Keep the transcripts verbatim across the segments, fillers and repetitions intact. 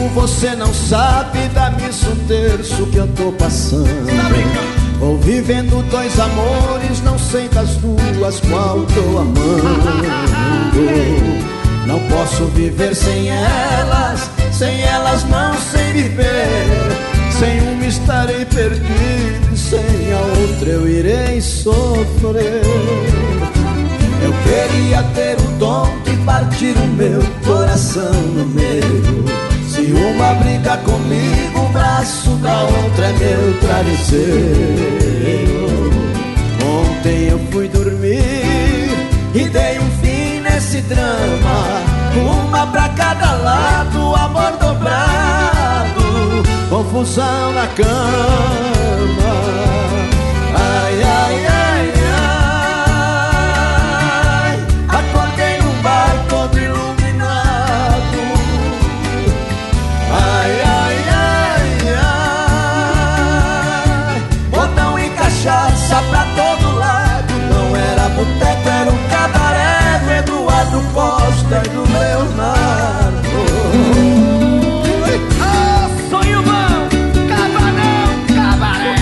você não sabe, dá-me um terço que eu tô passando. Vou vivendo dois amores, não sei das duas qual tô amando. Não posso viver sem elas, sem elas não sei viver. Sem uma estarei perdido, sem a outra eu irei sofrer. Eu queria ter o dom de partir o meu coração no meio. Se uma briga comigo, o braço da outra é meu travesseiro. Ontem eu fui dormir e dei um fim nesse drama. Uma pra cada lado, amor dobrado, confusão na cama. Ai, ai, ai, ai. Acordei num bar todo iluminado. Ai, ai, ai, ai. Botão e cachaça pra todo lado. Não era boteco, era um cabaré do Eduardo Costa e do Leonardo. Ah, sonho bom, cabarão, cabaré.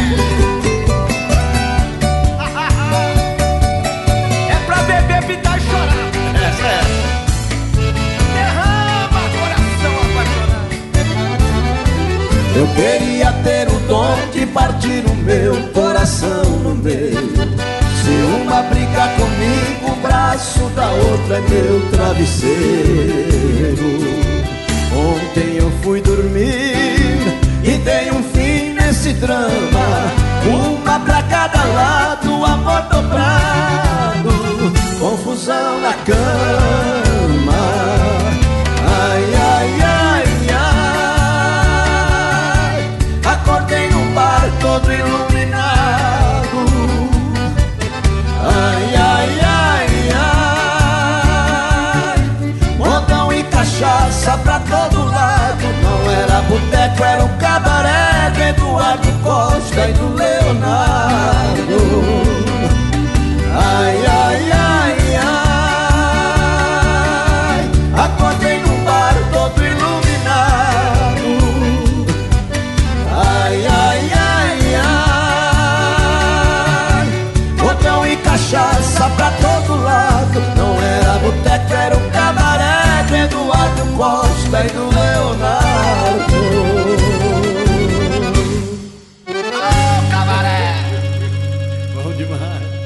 É pra beber, pitar e chorar. É, é. Derrama, coração apaixonado. Eu queria ter o dom de partir o meu coração no meio. Se uma briga comigo, o braço da outra é meu travesseiro. Ontem eu fui dormir e dei um fim nesse drama. Uma pra cada lado, amor dobrado, confusão na cama. Ai, ai, ai, ai. Acordei num bar todo iluminado. Ai, ai, ai, ai. Montão e cachaça pra todo lado. Não era boteco, era um cabaré do Eduardo Costa e do Leonardo. Ai, ai, ai, ai. Acordei num bar todo iluminado. Ai, ai, ai, ai. Botão e cachaça pra todo lado. Não era boteco, era um cabaré do Eduardo Costa e do Leonardo. Ô, cabaré. Bom demais.